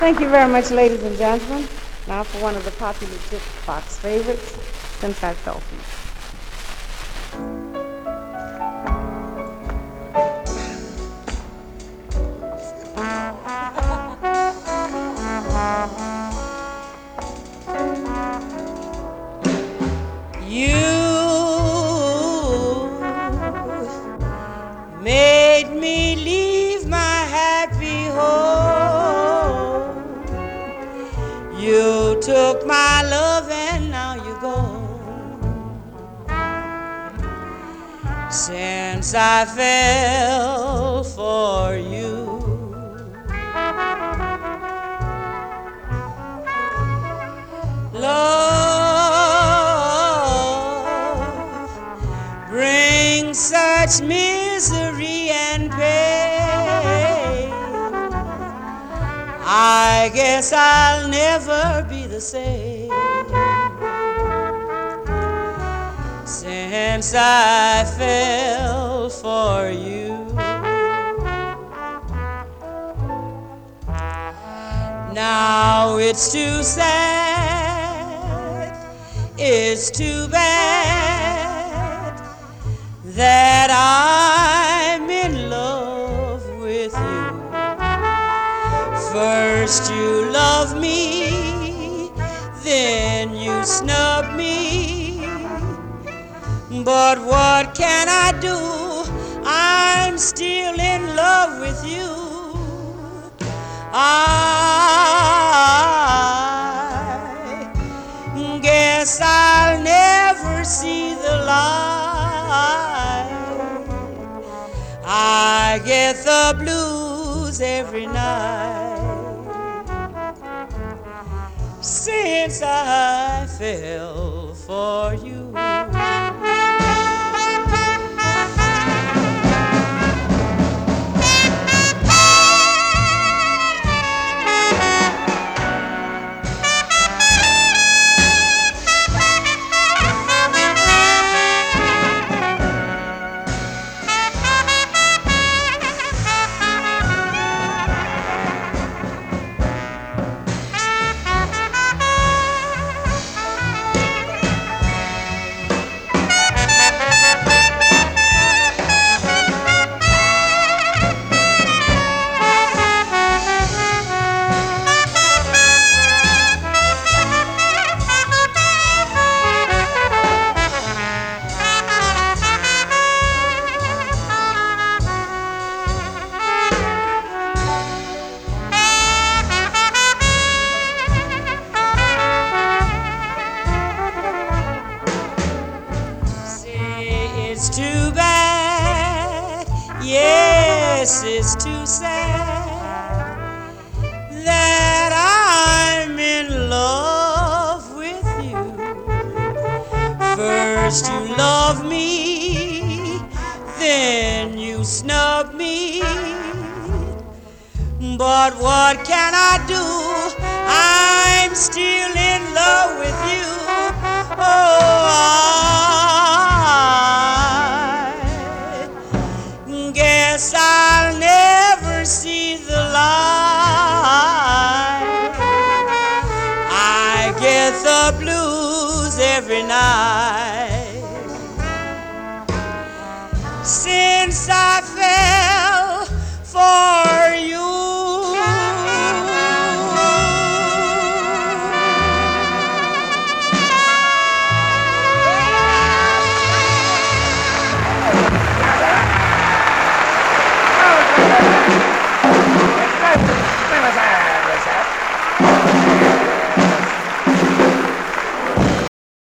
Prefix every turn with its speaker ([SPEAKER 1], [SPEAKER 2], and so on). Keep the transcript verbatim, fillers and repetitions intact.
[SPEAKER 1] Thank you very much, ladies and gentlemen. Now for one of the popular jukebox favorites, Since I Fell For You.
[SPEAKER 2] You made me leave my happy home. You took my love and now you're gone. Since I fell for you, love brings such misery and pain. I guess I'll never be the same since I fell for you. Now it's too sad, it's too bad that I'm in love with you. First you love me, then you snub me. But what can I do? I'm still in love with you. I guess I'll never see the light. I get the blues every night since I fell for you. It's too bad, yes, it's too sad that I'm in love with you. First you love me, then you snub me. But what can I do? I'm still in love with you. Oh, I guess I'll never see the light. I get the blues every night